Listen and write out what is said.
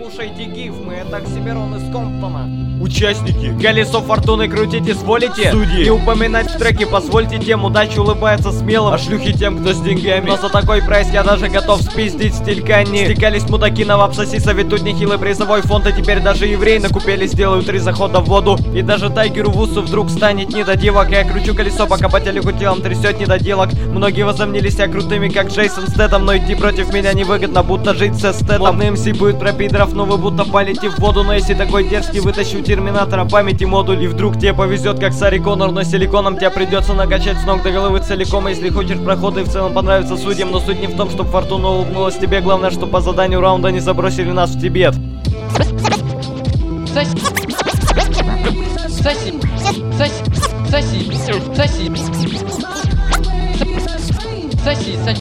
Слушайте гиф, мы это Оксимирон из Комптона. Участники, колесо фортуны крутить изволите? Судьи, не упоминать в треке позвольте тем. Удача улыбается смелым, а шлюхи тем, кто с деньгами. Но за такой прайс я даже готов спиздить стилькани. Стекались мудаки на вапсоси, советуют нехилый призовой фонд. И теперь даже евреи накупили, сделают 3 захода в воду. И даже Тайгеру Вусу вдруг станет не до девок. Я кручу колесо, пока по телеку телом трясет недоделок. Многие возомнили себя крутыми, как Джейсон Стэттем. Но идти против меня невыгодно, будто жить со Стэттом. Ладно, МС будет про пидоров, но вы будто палите в воду. Но если такой дерзкий, вытащу терминатора памяти модуль. И вдруг тебе повезет, как Сари Коннор, но силиконом тебя придется накачать с ног до головы целиком. Если хочешь проходы в целом понравится судьям. Но суть не в том, чтобы фортуна улыбнулась тебе. Главное, что по заданию раунда не забросили нас в Тибет. Соси.